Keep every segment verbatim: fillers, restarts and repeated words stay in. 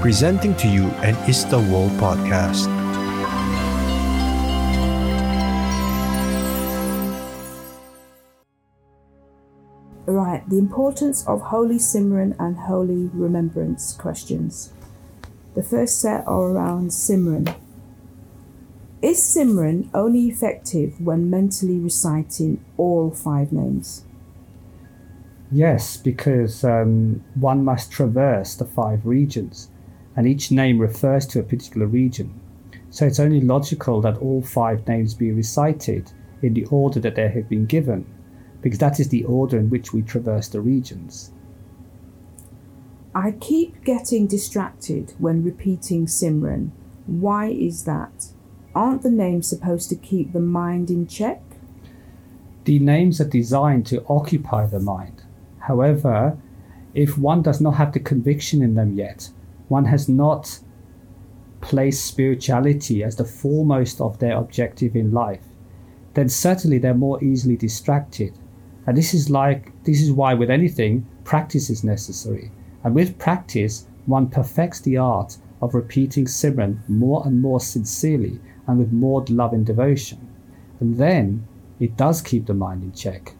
presenting to you an Ista World podcast. Right, the importance of Holy Simran and Holy Remembrance questions. The first set are around Simran. Is Simran only effective when mentally reciting all five names? Yes, because um, one must traverse the five regions, and each name refers to a particular region. So it's only logical that all five names be recited in the order that they have been given, because that is the order in which we traverse the regions. I keep getting distracted when repeating Simran. Why is that? Aren't the names supposed to keep the mind in check? The names are designed to occupy the mind. However, if one does not have the conviction in them yet, one has not placed spirituality as the foremost of their objective in life, then certainly they're more easily distracted. And this is like this is why with anything, practice is necessary. And with practice, one perfects the art of repeating Simran more and more sincerely and with more love and devotion. And then it does keep the mind in check.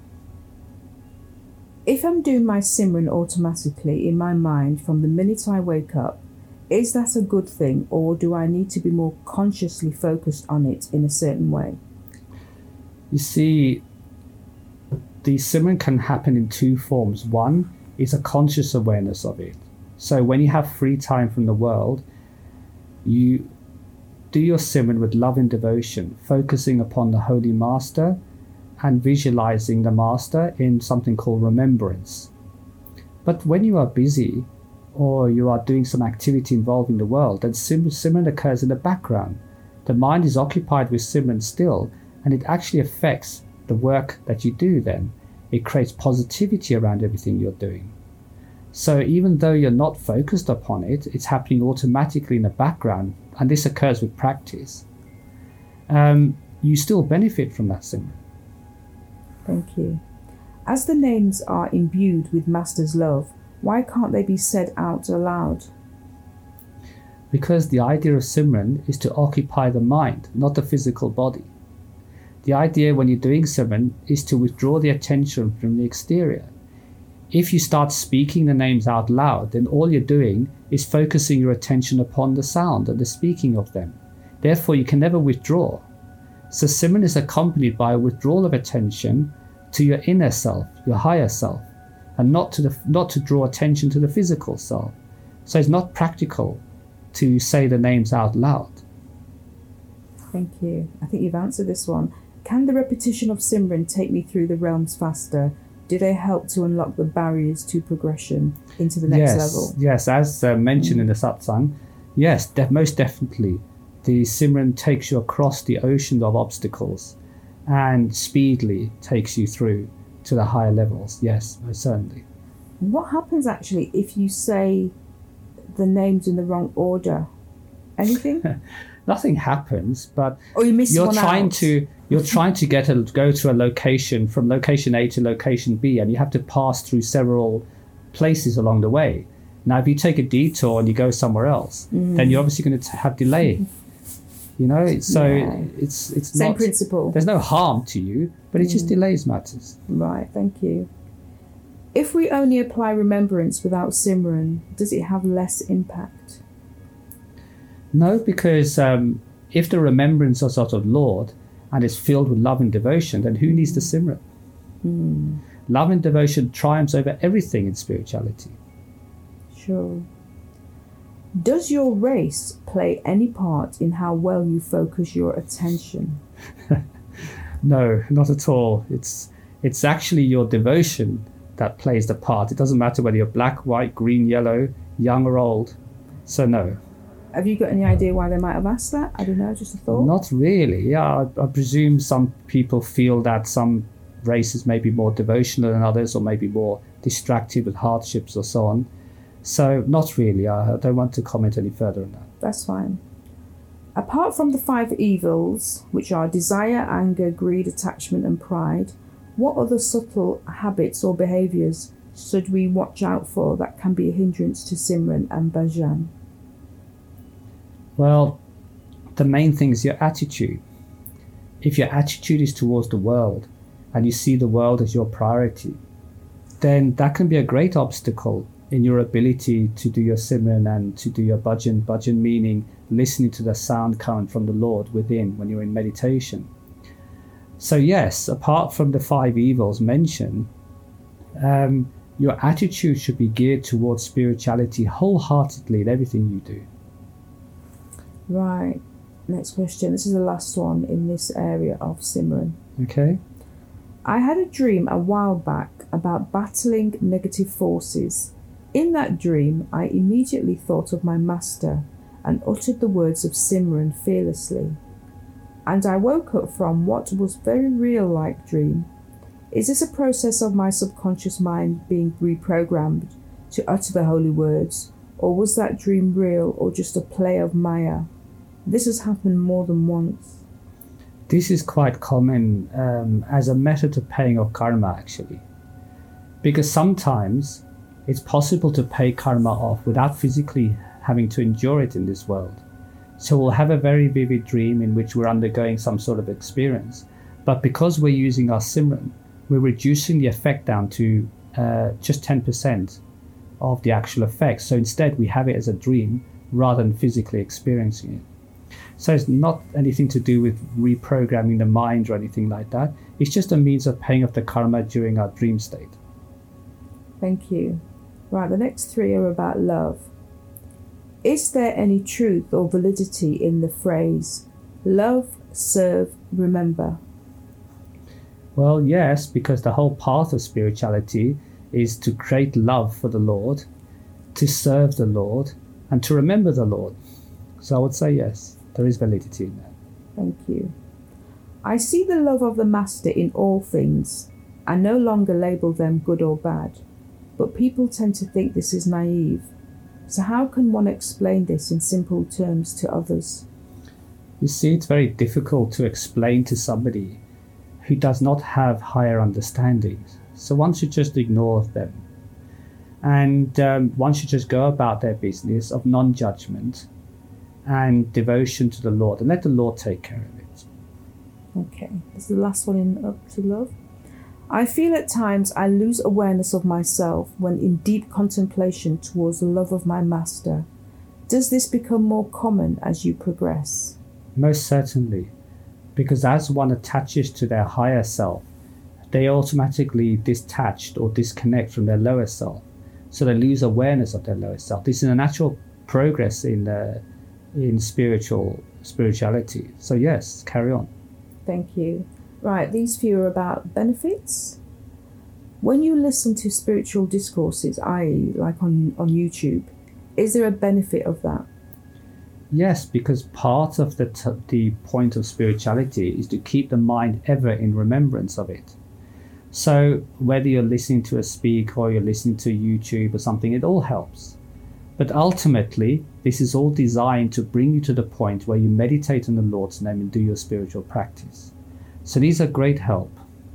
If I'm doing my Simran automatically in my mind from the minute I wake up, is that a good thing, or do I need to be more consciously focused on it in a certain way? You see, the Simran can happen in two forms. One is a conscious awareness of it. So when you have free time from the world, you do your Simran with love and devotion, focusing upon the Holy Master and visualizing the Master in something called remembrance. But when you are busy or you are doing some activity involving the world, then Sim- Simran occurs in the background. The mind is occupied with Simran still, and it actually affects the work that you do then. It creates positivity around everything you're doing. So even though you're not focused upon it, it's happening automatically in the background, and this occurs with practice. Um, you still benefit from that Simran. Thank you. As the names are imbued with Master's love, why can't they be said out aloud? Because the idea of Simran is to occupy the mind, not the physical body. The idea when you're doing Simran is to withdraw the attention from the exterior. If you start speaking the names out loud, then all you're doing is focusing your attention upon the sound and the speaking of them. Therefore, you can never withdraw. So Simran is accompanied by a withdrawal of attention to your inner self, your higher self, and not to the not to draw attention to the physical self. So it's not practical to say the names out loud. Thank you. I think you've answered this one. Can the repetition of Simran take me through the realms faster? Do they help to unlock the barriers to progression into the next yes, level? Yes, as uh, mentioned mm. in the satsang, yes, de- most definitely. The Simran takes you across the ocean of obstacles and speedily takes you through to the higher levels. Yes, most certainly. What happens actually if you say the names in the wrong order? Anything? Nothing happens, but or you miss you're one trying out. to you're trying to get a go to a location from location A to location B, and you have to pass through several places along the way. Now, if you take a detour and you go somewhere else, mm. then you're obviously going to have delay. You know, so yeah. it's it's same not, principle. There's no harm to you, but it mm. just delays matters. Right. Thank you. If we only apply remembrance without Simran, does it have less impact? No, because um, if the remembrance is sort of Lord and is filled with love and devotion, then who needs the Simran? Mm. Love and devotion triumphs over everything in spirituality. Sure. Does your race play any part in how well you focus your attention? No, not at all. It's it's actually your devotion that plays the part. It doesn't matter whether you're black, white, green, yellow, young or old. So no. Have you got any idea why they might have asked that? I don't know, just a thought. Not really. Yeah, I, I presume some people feel that some races may be more devotional than others, or maybe more distracted with hardships or so on. So not really. I don't want to comment any further on that. That's fine. Apart from the five evils, which are desire, anger, greed, attachment and pride, what other subtle habits or behaviours should we watch out for that can be a hindrance to Simran and Bhajan? Well, the main thing is your attitude. If your attitude is towards the world and you see the world as your priority, then that can be a great obstacle in your ability to do your Simran and to do your bhajan. Bhajan meaning listening to the sound coming from the Lord within when you're in meditation. So yes, apart from the five evils mentioned, um, your attitude should be geared towards spirituality wholeheartedly in everything you do. Right. Next question. This is the last one in this area of Simran. Okay. I had a dream a while back about battling negative forces. In that dream, I immediately thought of my master and uttered the words of Simran fearlessly. And I woke up from what was very real-like dream. Is this a process of my subconscious mind being reprogrammed to utter the holy words, or was that dream real or just a play of Maya? This has happened more than once. This is quite common um, as a method of paying off karma, actually. Because sometimes it's possible to pay karma off without physically having to endure it in this world. So we'll have a very vivid dream in which we're undergoing some sort of experience. But because we're using our Simran, we're reducing the effect down to uh, just ten percent of the actual effect. So instead we have it as a dream rather than physically experiencing it. So it's not anything to do with reprogramming the mind or anything like that. It's just a means of paying off the karma during our dream state. Thank you. Right, the next three are about love. Is there any truth or validity in the phrase, love, serve, remember? Well, yes, because the whole path of spirituality is to create love for the Lord, to serve the Lord, and to remember the Lord. So I would say yes, there is validity in that. Thank you. I see the love of the Master in all things and no longer label them good or bad, but people tend to think this is naive. So how can one explain this in simple terms to others? You see, it's very difficult to explain to somebody who does not have higher understandings. So one should just ignore them. And um, one should just go about their business of non-judgment and devotion to the Lord and let the Lord take care of it. Okay, this is the last one in Up to Love. I feel at times I lose awareness of myself when in deep contemplation towards the love of my Master. Does this become more common as you progress? Most certainly, because as one attaches to their higher self, they automatically detached or disconnect from their lower self. So they lose awareness of their lower self. This is a natural progress in uh, in spiritual spirituality. So yes, carry on. Thank you. Right, these few are about benefits. When you listen to spiritual discourses, that is like on, on YouTube, is there a benefit of that? Yes, because part of the, t- the point of spirituality is to keep the mind ever in remembrance of it. So whether you're listening to a speak or you're listening to YouTube or something, it all helps. But ultimately, this is all designed to bring you to the point where you meditate on the Lord's name and do your spiritual practice. So these are great help.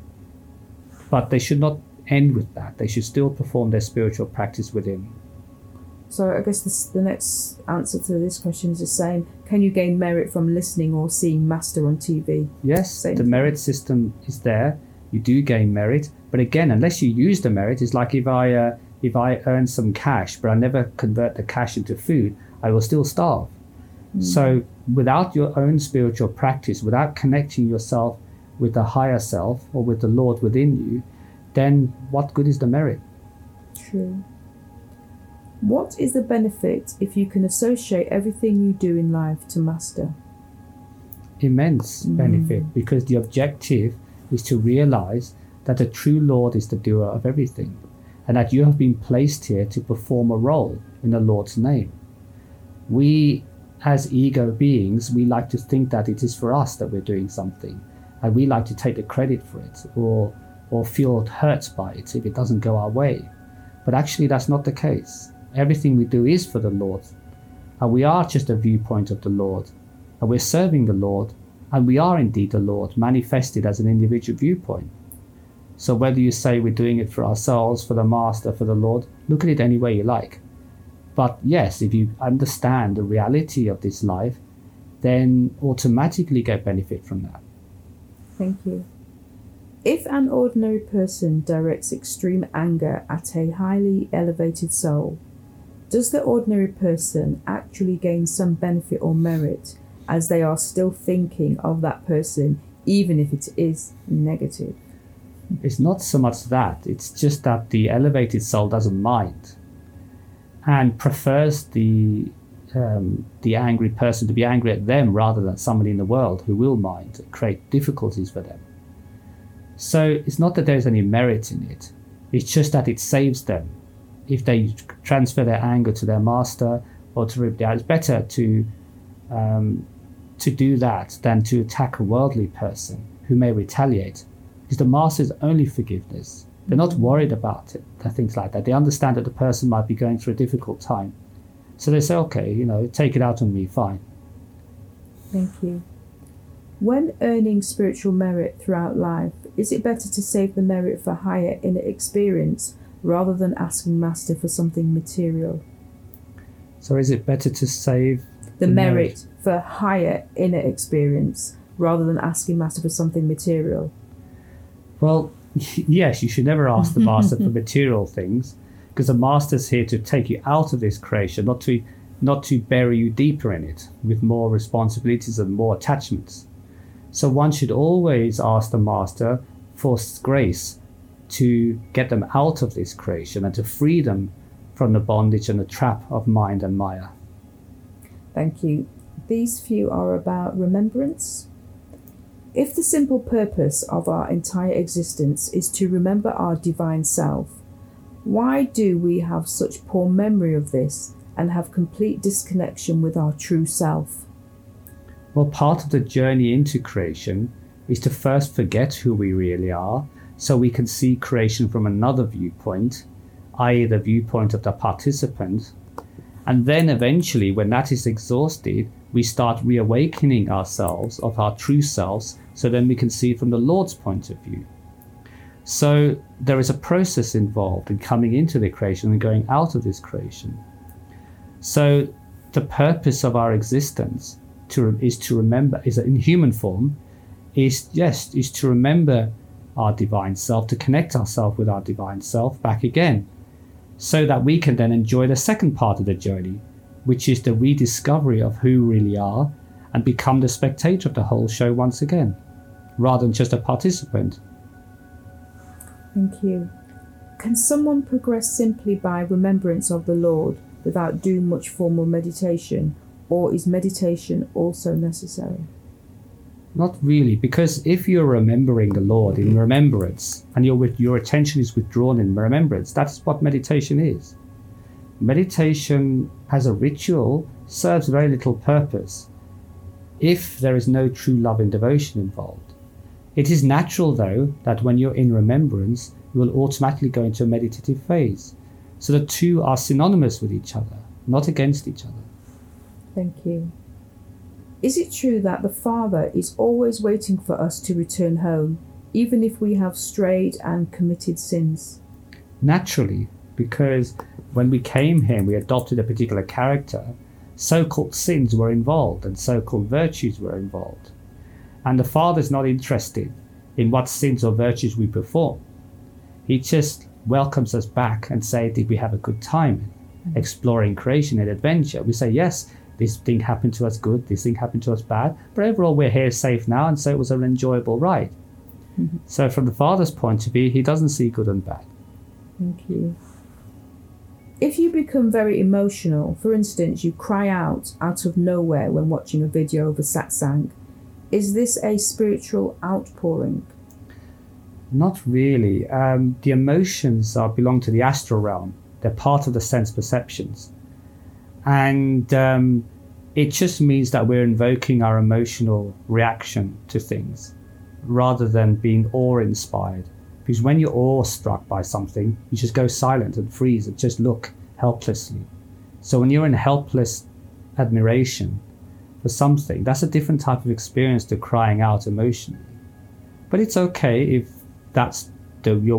But they should not end with that. They should still perform their spiritual practice within. So I guess this, the next answer to this question is the same. Can you gain merit from listening or seeing Master on T V? Yes, Same the thing. merit system is there. You do gain merit. But again, unless you use the merit, it's like if I uh, if I earn some cash, but I never convert the cash into food, I will still starve. Mm. So without your own spiritual practice, without connecting yourself with the higher self or with the Lord within you, then what good is the merit? True. What is the benefit if you can associate everything you do in life to Master? Immense Mm. benefit, because the objective is to realize that the true Lord is the doer of everything, and that you have been placed here to perform a role in the Lord's name. We, as ego beings, we like to think that it is for us that we're doing something, and we like to take the credit for it, or or feel hurt by it if it doesn't go our way. But actually that's not the case. Everything we do is for the Lord, and we are just a viewpoint of the Lord, and we're serving the Lord, and we are indeed the Lord manifested as an individual viewpoint. So whether you say we're doing it for ourselves, for the Master, for the Lord, look at it any way you like. But yes, if you understand the reality of this life, then automatically get benefit from that. Thank you. If an ordinary person directs extreme anger at a highly elevated soul, does the ordinary person actually gain some benefit or merit as they are still thinking of that person, even if it is negative? It's not so much that, it's just that the elevated soul doesn't mind and prefers the um, the angry person to be angry at them rather than somebody in the world who will mind and create difficulties for them. So it's not that there's any merit in it, it's just that it saves them. If they transfer their anger to their master or to rip down, it's better to um, to do that than to attack a worldly person who may retaliate. Because the master's only forgiveness. They're not worried about it, things like that. They understand that the person might be going through a difficult time. So they say, okay, you know, take it out on me, fine. Thank you. When earning spiritual merit throughout life, is it better to save the merit for higher inner experience rather than asking Master for something material? So is it better to save the, the merit, merit for higher inner experience rather than asking Master for something material? Well, yes, you should never ask the Master for material things, because the Master's here to take you out of this creation, not to not to bury you deeper in it with more responsibilities and more attachments. So one should always ask the Master for grace to get them out of this creation and to free them from the bondage and the trap of mind and Maya. Thank you. These few are about remembrance. If the simple purpose of our entire existence is to remember our divine self, why do we have such poor memory of this and have complete disconnection with our true self? Well, part of the journey into creation is to first forget who we really are, so we can see creation from another viewpoint, that is the viewpoint of the participant. And then eventually, when that is exhausted, we start reawakening ourselves of our true selves, so then we can see it from the Lord's point of view. So there is a process involved in coming into the creation and going out of this creation. So the purpose of our existence to, is to remember, is in human form, is yes, is to remember our divine self, to connect ourselves with our divine self back again, so that we can then enjoy the second part of the journey, which is the rediscovery of who we really are and become the spectator of the whole show once again, rather than just a participant. Thank you. Can someone progress simply by remembrance of the Lord without doing much formal meditation, or is meditation also necessary? Not really, because if you're remembering the Lord in remembrance and your your attention is withdrawn in remembrance, that's what meditation is. Meditation as a ritual serves very little purpose if there is no true love and devotion involved. It is natural, though, that when you're in remembrance, you will automatically go into a meditative phase. So the two are synonymous with each other, not against each other. Thank you. Is it true that the Father is always waiting for us to return home, even if we have strayed and committed sins? Naturally, because when we came here and we adopted a particular character, so-called sins were involved and so-called virtues were involved. And the Father's not interested in what sins or virtues we perform. He just welcomes us back and says, did we have a good time exploring creation and adventure? We say, yes, this thing happened to us good, this thing happened to us bad, but overall we're here safe now, and so it was an enjoyable ride. Mm-hmm. So from the Father's point of view, he doesn't see good and bad. Thank you. If you become very emotional, for instance, you cry out out of nowhere when watching a video of a satsang, is this a spiritual outpouring? Not really. Um, the emotions are belong to the astral realm. They're part of the sense perceptions. And um, it just means that we're invoking our emotional reaction to things rather than being awe-inspired. Because when you're awestruck by something, you just go silent and freeze and just look helplessly. So when you're in helpless admiration for something, that's a different type of experience to crying out emotionally. But it's okay if that's the, your way of expressing things for now. But there's no spiritual merit in it. Okay.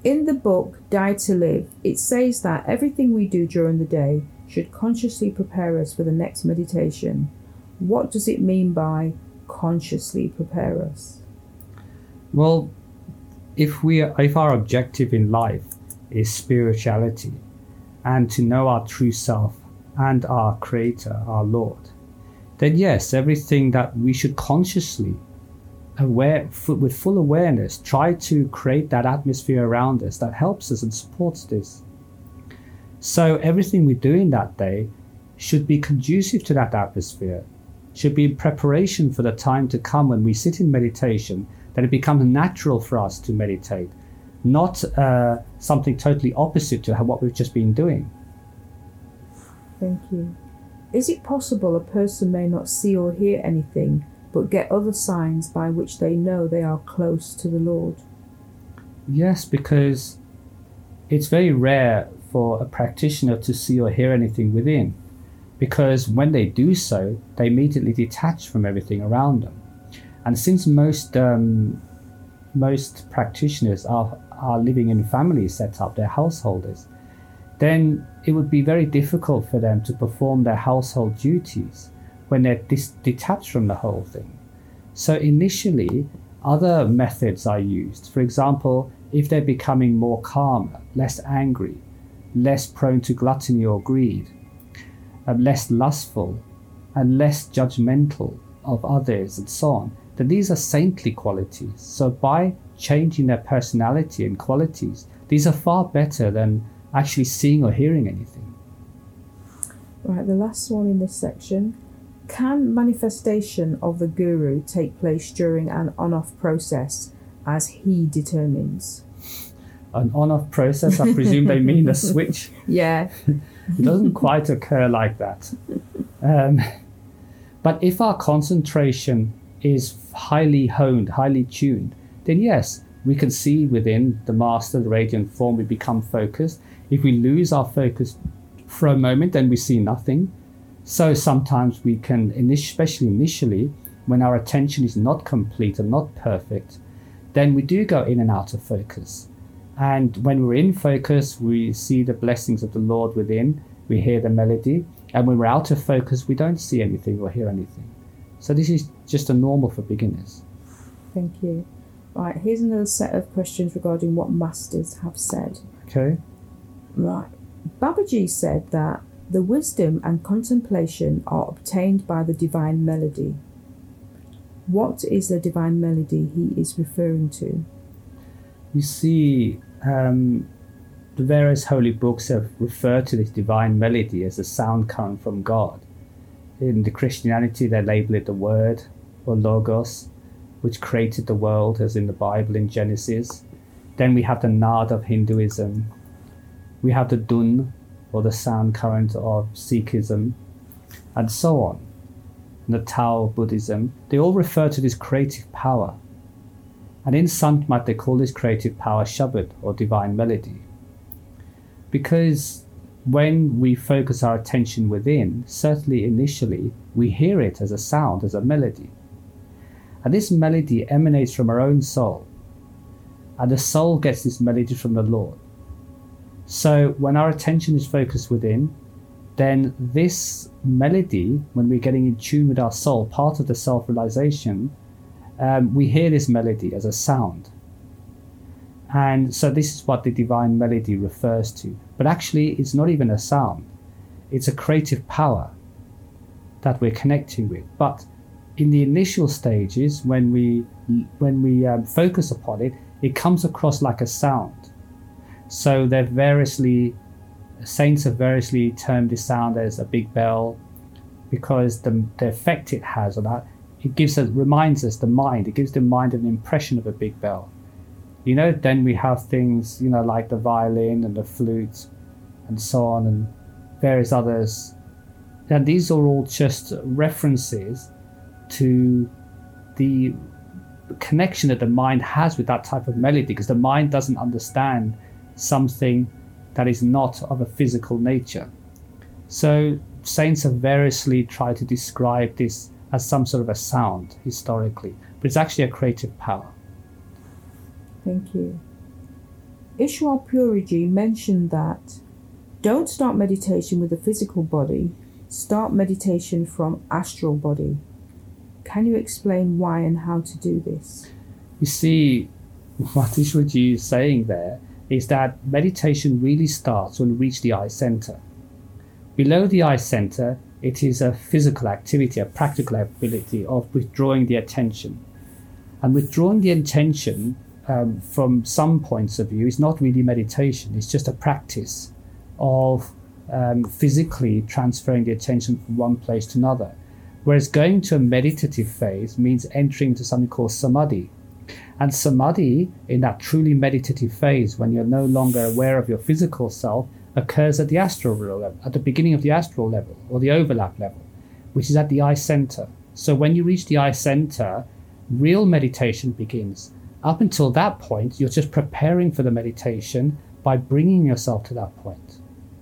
In the book Die to Live, it says that everything we do during the day should consciously prepare us for the next meditation. What does it mean by consciously prepare us? Well, if we are, if our objective in life is spirituality and to know our true self and our Creator, our Lord, then yes, everything that we should consciously, aware, with full awareness, try to create that atmosphere around us that helps us and supports this. So everything we do in that day should be conducive to that atmosphere, should be in preparation for the time to come when we sit in meditation, that it becomes natural for us to meditate, not uh, something totally opposite to what we've just been doing. Thank you. Is it possible a person may not see or hear anything, but get other signs by which they know they are close to the Lord? Yes, because it's very rare for a practitioner to see or hear anything within, because when they do so, they immediately detach from everything around them. And since most um, most practitioners are, are living in family setup, they're householders, then it would be very difficult for them to perform their household duties when they're dis- detached from the whole thing. So initially, other methods are used. For example, if they're becoming more calmer, less angry, less prone to gluttony or greed, uh, less lustful, and less judgmental of others and so on, then these are saintly qualities. So by changing their personality and qualities, these are far better than actually seeing or hearing anything. Right, the last one in this section. Can manifestation of the guru take place during an on-off process as he determines? An on-off process, I presume they mean a switch. Yeah. It doesn't quite occur like that. Um, but if our concentration is highly honed, highly tuned, then yes, we can see within the master, the radiant form, we become focused. If we lose our focus for a moment, then we see nothing. So sometimes we can, especially initially, when our attention is not complete and not perfect, then we do go in and out of focus. And when we're in focus, we see the blessings of the Lord within, we hear the melody, and when we're out of focus, we don't see anything or hear anything. So this is just a normal for beginners. Thank you. Right, here's another set of questions regarding what masters have said. Okay. Right. Babaji said that the wisdom and contemplation are obtained by the divine melody. What is the divine melody he is referring to? You see, um, the various holy books have referred to this divine melody as a sound current from God. In the Christianity, they label it the Word or Logos, which created the world, as in the Bible in Genesis. Then we have the Nada of Hinduism. We have the Dun, or the sound current of Sikhism, and so on. And the Tao of Buddhism, they all refer to this creative power. And in Sant-mat, they call this creative power Shabad, or divine melody. Because when we focus our attention within, certainly initially, we hear it as a sound, as a melody. And this melody emanates from our own soul. And the soul gets this melody from the Lord. So when our attention is focused within, then this melody, when we're getting in tune with our soul, part of the self-realization, um, we hear this melody as a sound. And so this is what the divine melody refers to. But actually, it's not even a sound. It's a creative power that we're connecting with. But in the initial stages, when we when we um, focus upon it, it comes across like a sound. So they've variously, saints have variously termed this sound as a big bell, because the the effect it has on that, it gives us, reminds us the mind. It gives the mind an impression of a big bell. You know, then we have things, you know, like the violin and the flute and so on, and various others. And these are all just references to the connection that the mind has with that type of melody, because the mind doesn't understand something that is not of a physical nature. So saints have variously tried to describe this as some sort of a sound historically, but it's actually a creative power. Thank you. Ishwar Puriji mentioned that don't start meditation with the physical body, start meditation from astral body. Can you explain why and how to do this? You see, what Ishwarji is saying there is that meditation really starts when we reach the eye center. Below the eye center, it is a physical activity, a practical ability of withdrawing the attention. And withdrawing the attention um, from some points of view is not really meditation, it's just a practice of um, physically transferring the attention from one place to another. Whereas going to a meditative phase means entering into something called samadhi. And samadhi, in that truly meditative phase, when you're no longer aware of your physical self, occurs at the astral level, at the beginning of the astral level, or the overlap level, which is at the eye center. So when you reach the eye center, real meditation begins. Up until that point, you're just preparing for the meditation by bringing yourself to that point.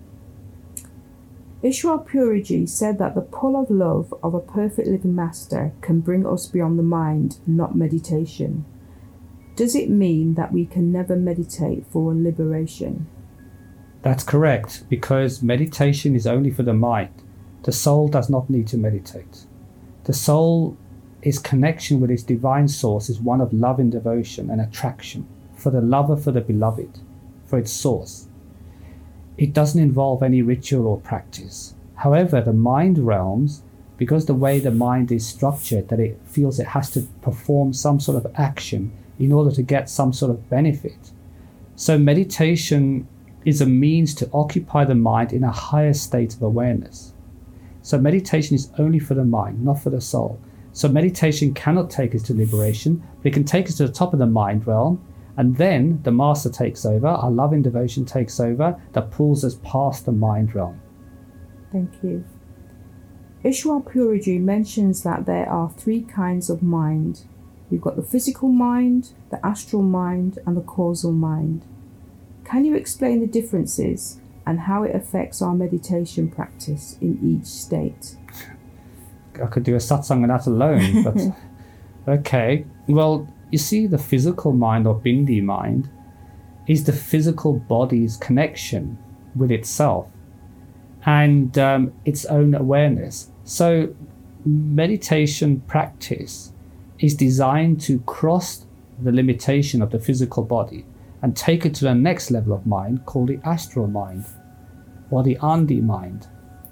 Ishwar Puriji said that the pull of love of a perfect living master can bring us beyond the mind, not meditation. Does it mean that we can never meditate for liberation? That's correct, because meditation is only for the mind. The soul does not need to meditate. The soul, its connection with its divine source is one of love and devotion and attraction for the lover, for the beloved, for its source. It doesn't involve any ritual or practice. However, the mind realms, because the way the mind is structured, that it feels it has to perform some sort of action in order to get some sort of benefit. So meditation is a means to occupy the mind in a higher state of awareness. So meditation is only for the mind, not for the soul. So meditation cannot take us to liberation, but it can take us to the top of the mind realm, and then the master takes over, our love and devotion takes over, that pulls us past the mind realm. Thank you. Ishwar Puriji mentions that there are three kinds of mind. You've got the physical mind, the astral mind, and the causal mind. Can you explain the differences and how it affects our meditation practice in each state? I could do a satsang on that alone, but okay. Well, you see, the physical mind, or bindi mind, is the physical body's connection with itself and um, its own awareness. So meditation practice is designed to cross the limitation of the physical body and take it to the next level of mind called the astral mind or the andi mind.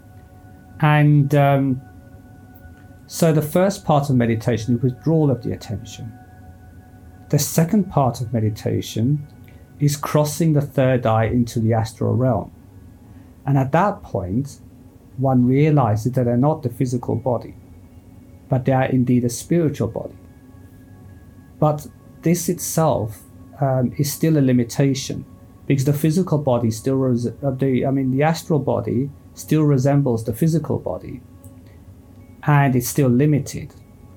And um, so the first part of meditation is withdrawal of the attention. The second part of meditation is crossing the third eye into the astral realm. And at that point, one realizes that they're not the physical body, but they are indeed a spiritual body. But this itself um, is still a limitation, because the physical body still, res- uh, the, I mean, the astral body still resembles the physical body, and it's still limited.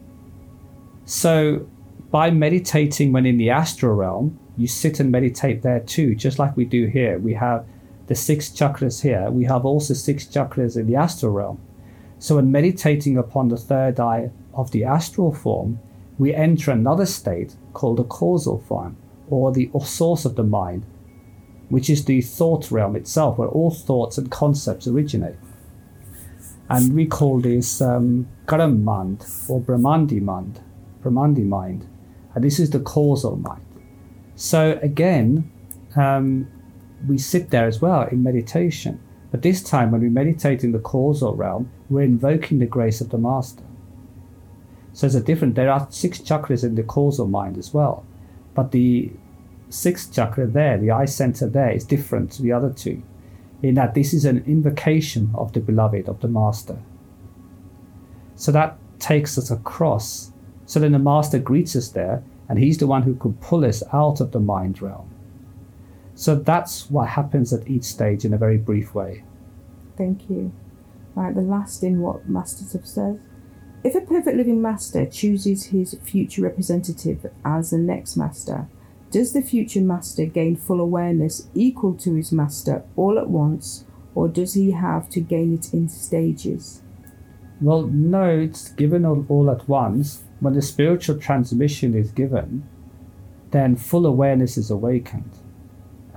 So by meditating when in the astral realm, you sit and meditate there too, just like we do here. We have the six chakras here. We have also six chakras in the astral realm. So when meditating upon the third eye of the astral form, we enter another state called the causal form, or the source of the mind, which is the thought realm itself, where all thoughts and concepts originate. And we call this um, Karam Mind, or Brahmandi Mind, Brahmandi mind. And this is the causal mind. So again, um, we sit there as well in meditation. But this time, when we meditate in the causal realm, we're invoking the grace of the Master. So it's a different, there are six chakras in the causal mind as well. But the sixth chakra there, the eye center there, is different to the other two, in that this is an invocation of the beloved, of the Master. So that takes us across. So then the Master greets us there, and he's the one who could pull us out of the mind realm. So that's what happens at each stage in a very brief way. Thank you. Right, the last in what Masters have said. If a perfect living master chooses his future representative as the next master, does the future master gain full awareness equal to his master all at once, or does he have to gain it in stages? Well, no, it's given all, all at once. When the spiritual transmission is given, then full awareness is awakened.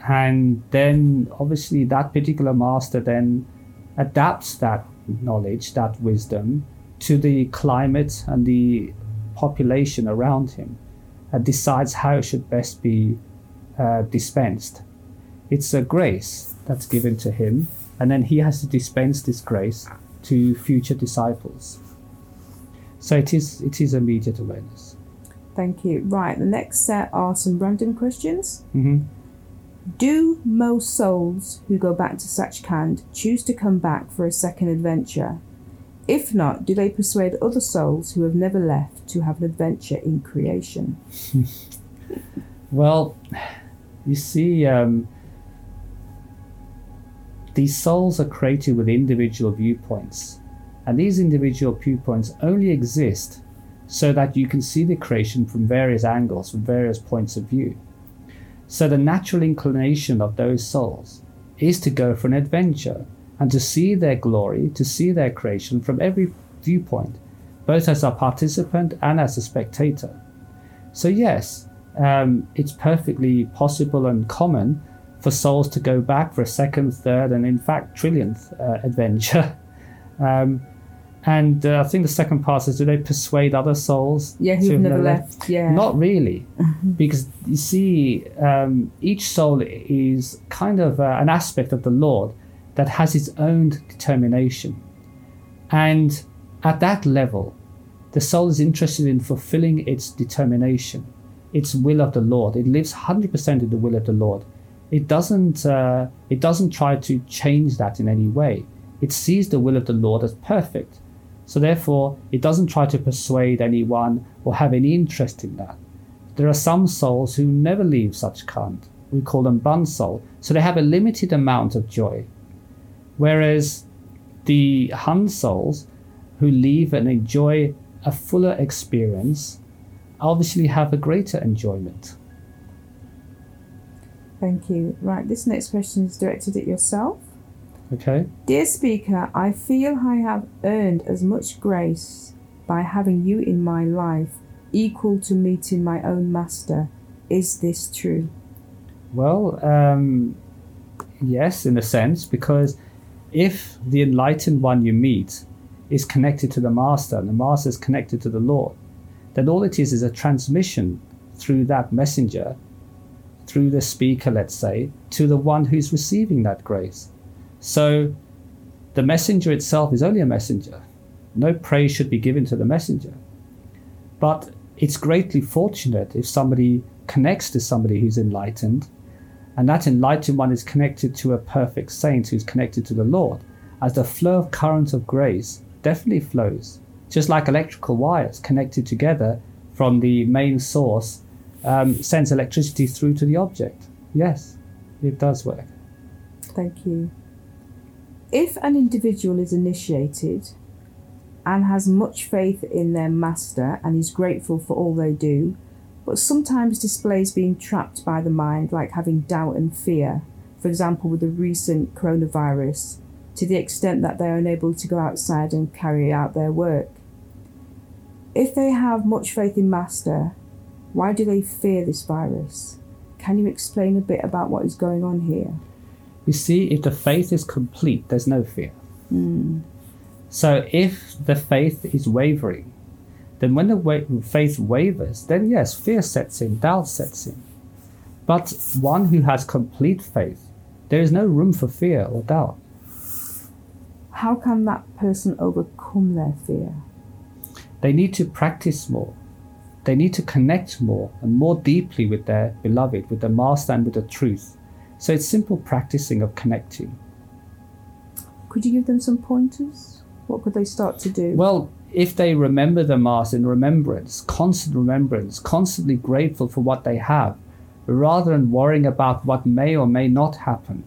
And then obviously that particular master then adapts that knowledge, that wisdom, to the climate and the population around him, and decides how it should best be uh, dispensed. It's a grace that's given to him, and then he has to dispense this grace to future disciples. So it is it is immediate awareness. Thank you. Right, the next set are some random questions. Mm-hmm. Do most souls who go back to Sachkhand choose to come back for a second adventure? If not, do they persuade other souls who have never left to have an adventure in creation? Well, you see, um, these souls are created with individual viewpoints, and these individual viewpoints only exist so that you can see the creation from various angles, from various points of view. So the natural inclination of those souls is to go for an adventure and to see their glory, to see their creation from every viewpoint, both as a participant and as a spectator. So yes, um, it's perfectly possible and common for souls to go back for a second, third, and in fact trillionth uh, adventure. um, and uh, I think the second part is, do they persuade other souls? Yeah, who've never left. left. Yeah. Not really, because you see, um, each soul is kind of uh, an aspect of the Lord that has its own determination. And at that level, the soul is interested in fulfilling its determination, its will of the Lord. It lives one hundred percent in the will of the Lord. It doesn't, uh, it doesn't try to change that in any way. It sees the will of the Lord as perfect. So therefore, it doesn't try to persuade anyone or have any interest in that. There are some souls who never leave Sachkhand. We call them Ban soul. So they have a limited amount of joy. Whereas the Han souls who leave and enjoy a fuller experience obviously have a greater enjoyment. Thank you. Right, this next question is directed at yourself. Okay. Dear speaker, I feel I have earned as much grace by having you in my life equal to meeting my own master. Is this true? Well, um, yes, in a sense, because if the enlightened one you meet is connected to the master and the master is connected to the Lord, then all it is is a transmission through that messenger, through the speaker, let's say, to the one who's receiving that grace. So the messenger itself is only a messenger. No praise should be given to the messenger. But it's greatly fortunate if somebody connects to somebody who's enlightened, and that enlightened one is connected to a perfect saint who's connected to the Lord, as the flow of current of grace definitely flows, just like electrical wires connected together from the main source um, sends electricity through to the object. Yes, it does work. Thank you. If an individual is initiated and has much faith in their master and is grateful for all they do, but sometimes displays being trapped by the mind, like having doubt and fear, for example with the recent coronavirus, to the extent that they are unable to go outside and carry out their work. If they have much faith in master, why do they fear this virus? Can you explain a bit about what is going on here? You see, if the faith is complete, there's no fear. Mm. So if the faith is wavering, then when the wa- faith wavers, then yes, fear sets in, doubt sets in. But one who has complete faith, there is no room for fear or doubt. How can that person overcome their fear? They need to practice more. They need to connect more and more deeply with their beloved, with the master and with the truth. So it's simple practicing of connecting. Could you give them some pointers? What could they start to do? Well, if they remember the master in remembrance, constant remembrance, constantly grateful for what they have, rather than worrying about what may or may not happen,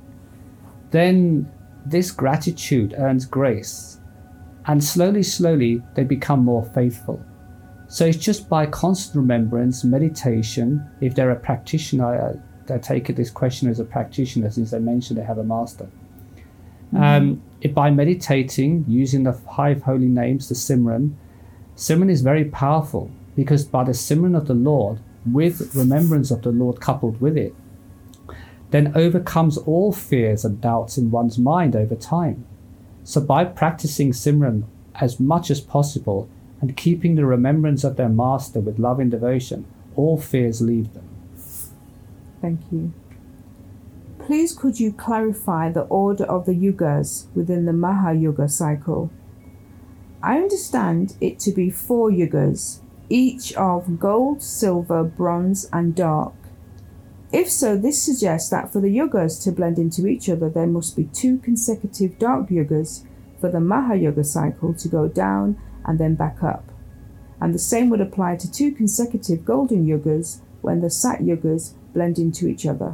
then this gratitude earns grace. And slowly, slowly, they become more faithful. So it's just by constant remembrance, meditation, if they're a practitioner, I, I take it this question as a practitioner since they mentioned they have a master. Mm-hmm. Um, if by meditating, using the five holy names, the Simran, Simran is very powerful because by the Simran of the Lord, with remembrance of the Lord coupled with it, then overcomes all fears and doubts in one's mind over time. So by practicing Simran as much as possible and keeping the remembrance of their master with love and devotion, all fears leave them. Thank you. Please could you clarify the order of the yugas within the Mahayuga cycle? I understand it to be four yugas, each of gold, silver, bronze and dark. If so, this suggests that for the yugas to blend into each other, there must be two consecutive dark yugas for the Mahayuga cycle to go down and then back up. And the same would apply to two consecutive golden yugas when the Sat yugas blend into each other.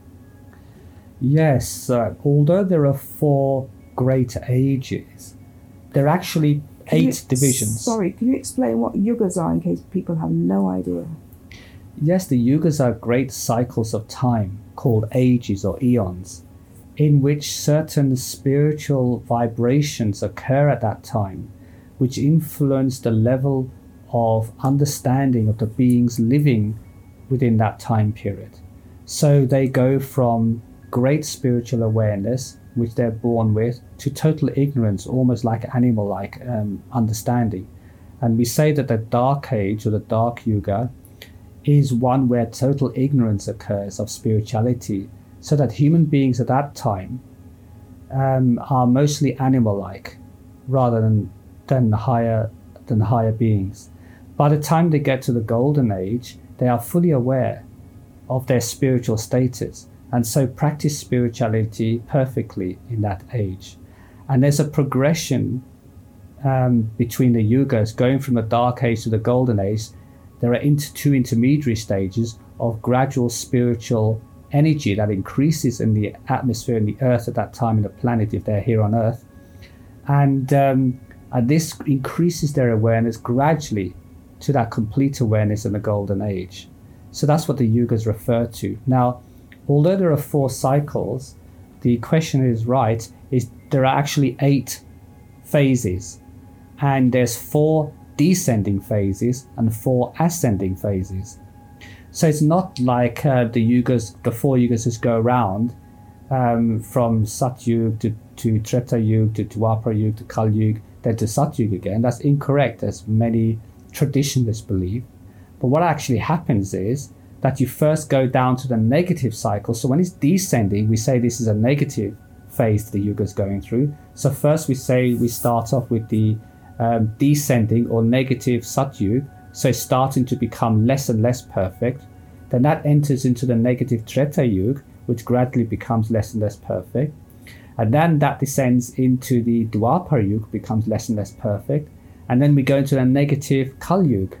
Yes, uh, although there are four great ages, there are actually Can eight you, divisions. Sorry, can you explain what yugas are in case people have no idea? Yes, the yugas are great cycles of time called ages or eons, in which certain spiritual vibrations occur at that time, which influence the level of understanding of the beings living within that time period. So they go from great spiritual awareness, which they're born with, to total ignorance, almost like animal-like um, understanding. And we say that the Dark Age or the Dark Yuga is one where total ignorance occurs of spirituality, so that human beings at that time um, are mostly animal-like rather than than higher than higher beings. By the time they get to the Golden Age, they are fully aware of their spiritual status, and so practice spirituality perfectly in that age. And there's a progression um, between the yugas, going from the Dark Age to the Golden Age. There are inter- two intermediary stages of gradual spiritual energy that increases in the atmosphere in the earth at that time, in the planet, if they're here on earth. And, um, and this increases their awareness gradually to that complete awareness in the Golden Age. So that's what the yugas refer to. Now, although there are four cycles, the question is right, is there are actually eight phases. And there's four descending phases and four ascending phases. So it's not like uh, the yugas, the four yugas just go around um, from Satyug to, to Treta Yuga to Dwapara Yuga to Kali Yuga, then to Satyug again. That's incorrect, as many traditionalists believe. But what actually happens is that you first go down to the negative cycle. So when it's descending, we say this is a negative phase the yuga is going through. So first we say we start off with the um, descending or negative Satyug, so it's starting to become less and less perfect. Then that enters into the negative Treta Yuga, which gradually becomes less and less perfect. And then that descends into the Dwapara Yuga, becomes less and less perfect. And then we go into the negative Kali Yuga.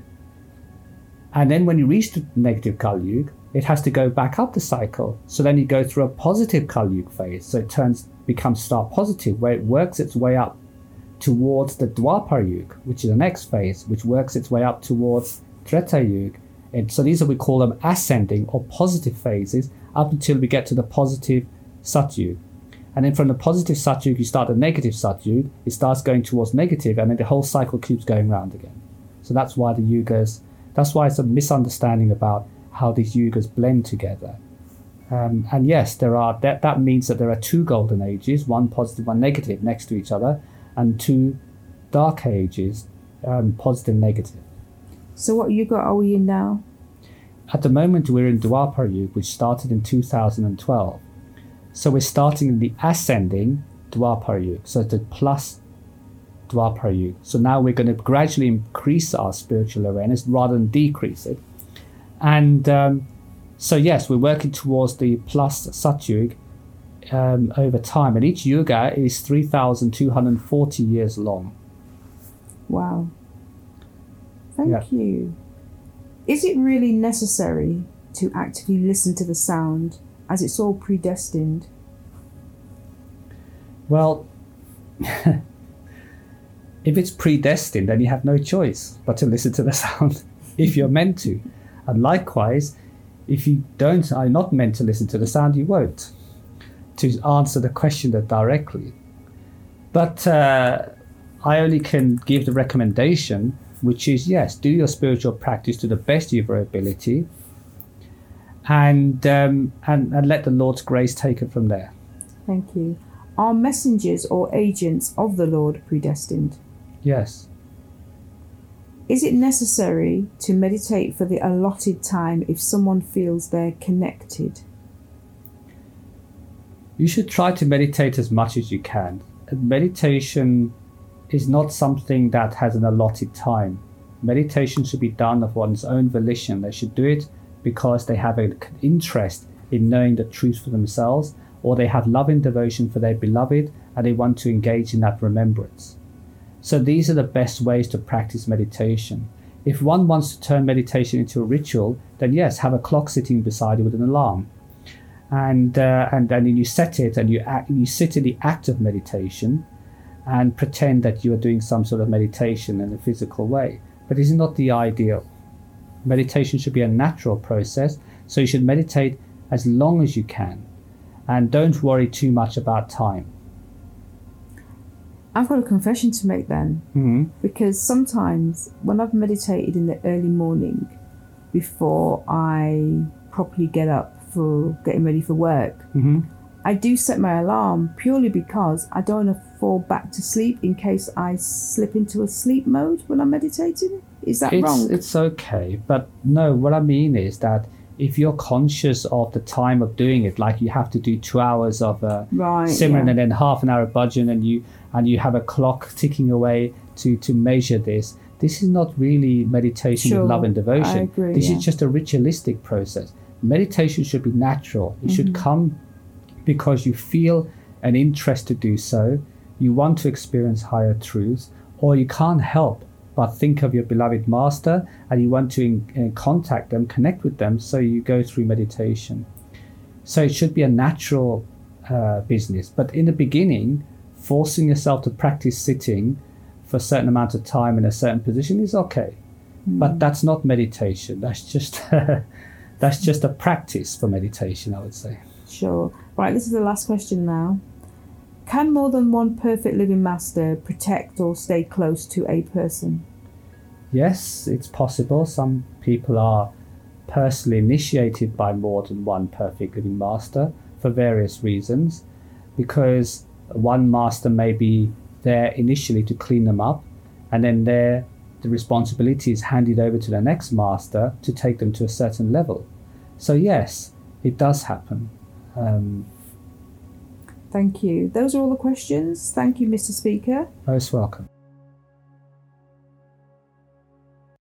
And then when you reach the negative Kali Yuga, it has to go back up the cycle. So then you go through a positive Kali Yuga phase. So it turns becomes star positive, where it works its way up towards the Dwapara Yuga, which is the next phase, which works its way up towards Treta Yuga. And so these are, we call them ascending or positive phases, up until we get to the positive Satyug. And then from the positive Satyug, you start the negative Satyug, it starts going towards negative, and then the whole cycle keeps going round again. So that's why the yugas, that's why it's a misunderstanding about how these yugas blend together. Um, and yes, there are that, that means that there are two golden ages, one positive, one negative, next to each other, and two dark ages, um, positive, negative. So what yuga are we in now? At the moment, we're in Dwapara Yuga, which started in two thousand twelve. So we're starting in the ascending Dwapara Yuga, so the plus Dwapara Yuga. So now we're going to gradually increase our spiritual awareness rather than decrease it. And um, so yes, we're working towards the plus Satyug um, over time. And each yuga is three thousand two hundred forty years long. Wow. Thank Yeah. you. Is it really necessary to actively listen to the sound, as it's all predestined? Well, if it's predestined, then you have no choice but to listen to the sound if you're meant to. And likewise, if you don't, are not meant to listen to the sound, you won't, to answer the question directly. But uh, I only can give the recommendation, which is, yes, do your spiritual practice to the best of your ability. and, um, and and let the Lord's grace take it from there. Thank you. Are messengers or agents of the Lord predestined? Yes. Is it necessary to meditate for the allotted time if someone feels they're connected? You should try to meditate as much as you can. Meditation is not something that has an allotted time. Meditation should be done of one's own volition. They should do it because they have an interest in knowing the truth for themselves, or they have love and devotion for their beloved and they want to engage in that remembrance. So these are the best ways to practice meditation. If one wants to turn meditation into a ritual, then yes, have a clock sitting beside you with an alarm. And uh, and then you set it and you act, you sit in the act of meditation and pretend that you are doing some sort of meditation in a physical way. But this is not the ideal. Meditation should be a natural process, so you should meditate as long as you can. And don't worry too much about time. I've got a confession to make then, Mm-hmm. because sometimes when I've meditated in the early morning before I properly get up for getting ready for work, Mm-hmm. I do set my alarm purely because I don't want to fall back to sleep in case I slip into a sleep mode when I'm meditating. Is that It's, wrong? it's okay, but no, what I mean is that if you're conscious of the time of doing it, like you have to do two hours of uh, Right, Simran yeah. and then half an hour of bhajan, and you and you have a clock ticking away to to measure this. This is not really meditation Sure, with love and devotion. I agree, this yeah. is just a ritualistic process. Meditation should be natural. It should Mm-hmm. come because you feel an interest to do so. You want to experience higher truths, or you can't help but think of your beloved master and you want to in, in contact them, connect with them, so you go through meditation. So it should be a natural uh, business. But in the beginning, forcing yourself to practice sitting for a certain amount of time in a certain position is okay. Mm. But that's not meditation. That's just that's just a practice for meditation, I would say. Sure. Right, this is the last question now. Can more than one perfect living master protect or stay close to a person? Yes, it's possible. Some people are personally initiated by more than one perfect living master for various reasons, because one master may be there initially to clean them up, and then there the responsibility is handed over to the next master to take them to a certain level. So yes, it does happen. Um, Thank you. Those are all the questions. Thank you, Mister Speaker. most welcome.